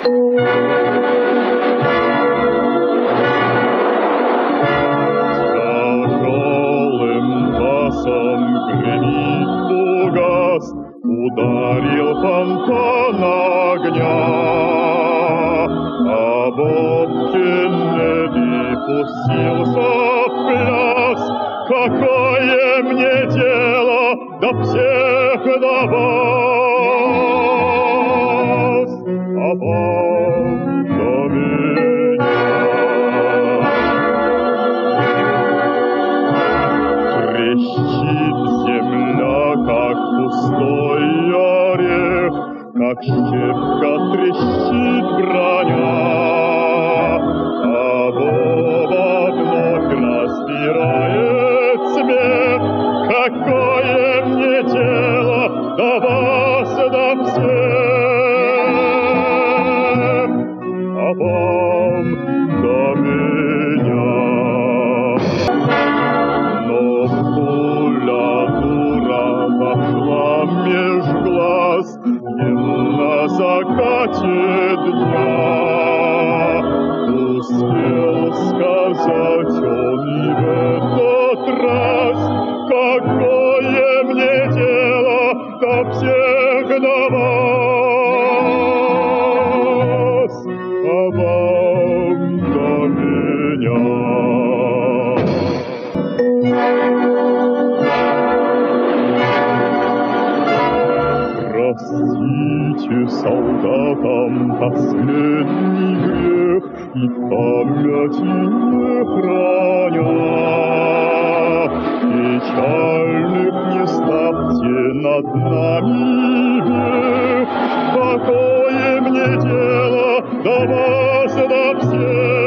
Тяжелым басом гремит фугас, ударил фонтан огня, а Боб Кеннеди пустился в пляс. Какое мне дело до всех до вас, а вам до меня? Трещит земля, как пустой орех, как щепка трещит броня, а Боба вновь разбирает смех. Какое мне дело до вас, до всех, а вам до меня? Но пуля дура вошла меж глаз им на закате дня. Успел сказать он и в этот раз: какое мне дело до всех до вас, а вам до меня? Простите солдатам последний грех и памяти не храня. Печальных не ставьте над нами век. Какое мне дело до вас, до всех?